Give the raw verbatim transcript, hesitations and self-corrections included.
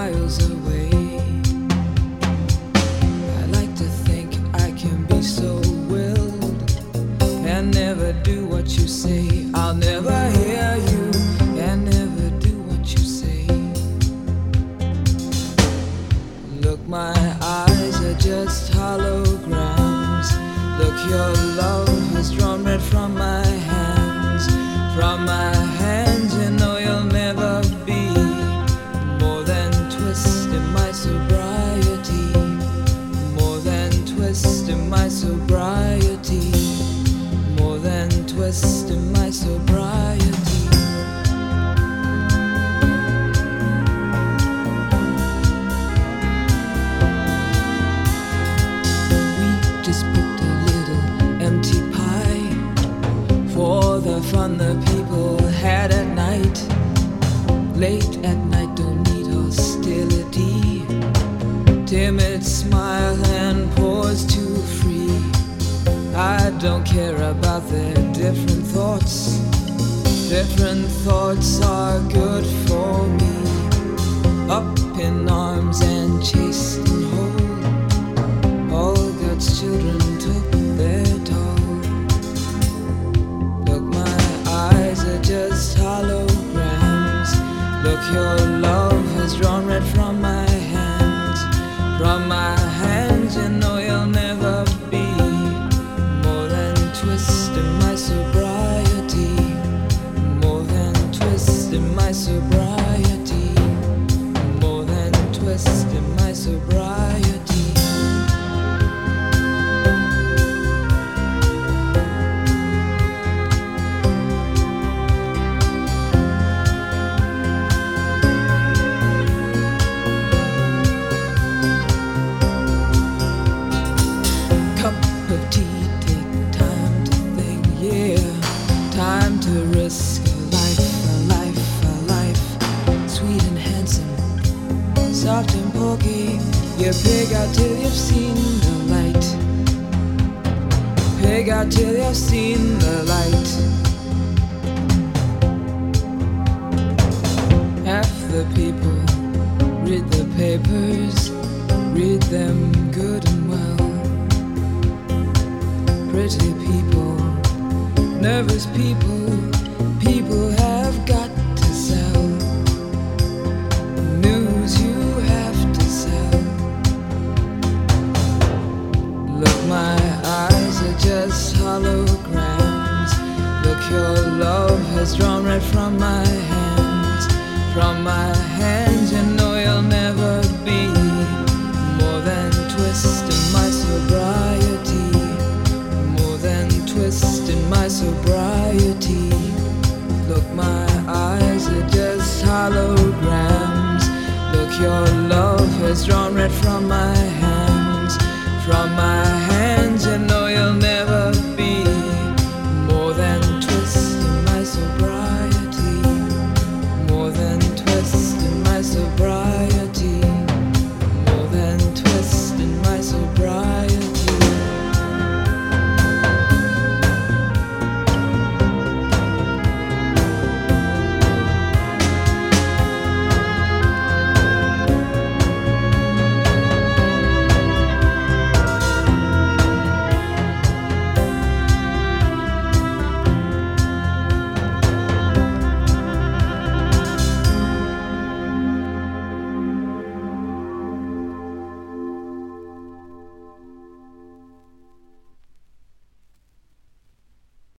miles away. I like to think I can be so willed and never do what you say. I'll never hear you and never do what you say. Look, my eyes are just holograms. Look, your love has drawn red from my hands. From my hands, you know you'll never be more than twist in my sobriety. More than twist in my sobriety. More than twist in my sobriety. We just booked a little empty pie for the fun the people had at night. Late at night, don't need hostility. Timid smile and pause too free. I don't care about their different thoughts. Different thoughts are good for me. Up in arms and chased and whole, all God's children took their toll. Look, my eyes are just holograms. Look, your love has drawn red from my hands. From my hands, you know you'll never be more than twist in my sobriety. More than twist in my sobriety. More than twist in my sobriety. Cup of tea, take time to think, yeah. Time to risk a life, a life, a life. Sweet and handsome, soft and pokey. You pig out till you've seen the light. Pig out till you've seen the light. Half the people read the papers, read them good and well. Pretty people, nervous people, people have got to sell. News you have to sell. Look, my eyes are just holograms. Look, your love has drawn red from my hands. From my hands, you know you'll never be more than twist in my sobriety. More than twist in my sobriety. Look, my eyes are just holograms. Look, your love has drawn red from my hands. From my hands.